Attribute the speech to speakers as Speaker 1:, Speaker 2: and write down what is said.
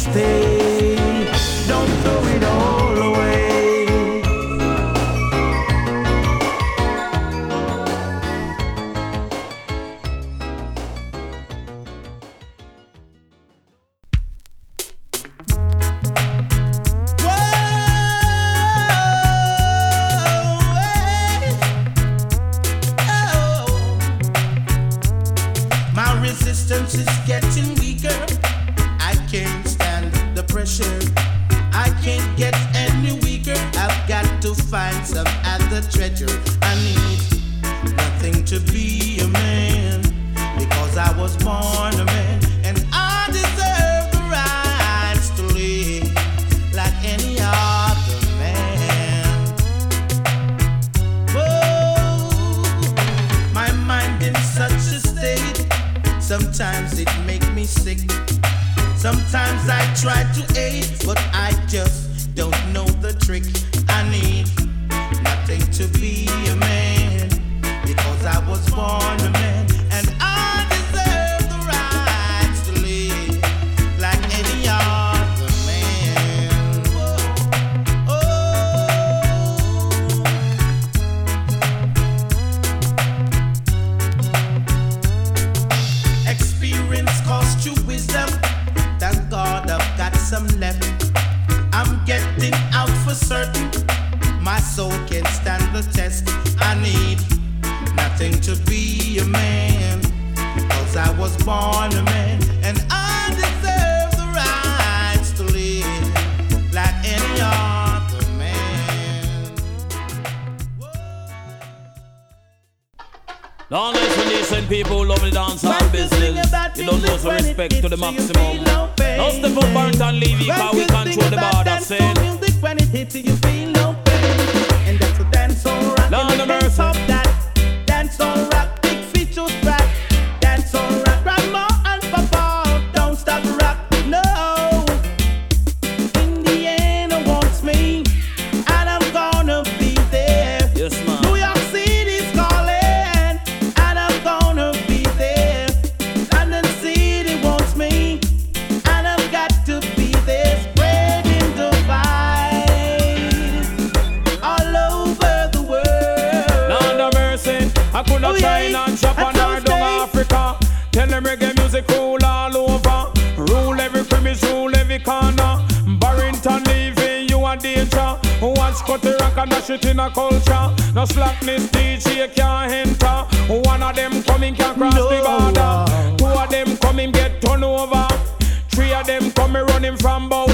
Speaker 1: stay. Don't throw it all away.
Speaker 2: Is getting weaker. I can't stand the pressure. I can't get any weaker. I've got to find some other treasure. I need nothing to be a man because I was born a man and I deserve the rights to live like any other man. Oh, my mind in such a state. Sometimes it makes me sick. Sometimes I try to aid, but I just don't know the trick. I need nothing to be a man because I was born a man and I deserve the rights to live like any other man. Oh, experience cost you wisdom. Thank God I've got some left. I'm getting out for certain. My soul can stand the test. I need nothing to be a man because I was born a man and I deserve the rights to live like any other man.
Speaker 3: Now listen, people who love the dancehall business. You don't know some respect to the maximum. Now step up Burnt and Levy, because we control the border. Saying
Speaker 2: when it hits you, you feel no pain. And that's a dance on rock.
Speaker 3: Lord of mercy.
Speaker 2: That dance on rock, big features track. Dance on rock, grandma and papa, don't stop rock, no. Indiana wants me, and I'm gonna be there.
Speaker 3: yes, man.
Speaker 2: New York City's calling, and I'm gonna be there. London City wants me, and I've got to be there. Spreading the vibes all over the world.
Speaker 3: Lord of mercy, I could not China, Japan, or down Africa. Tell them reggae music rule all over. Rule every premise, rule every corner. Barrington leaving you a danger. Watch cut the rock and dash it in a culture. No slackness, DJ can't enter. One of them coming can't cross the border. Two of them coming get turned over. Three of them coming running from bow.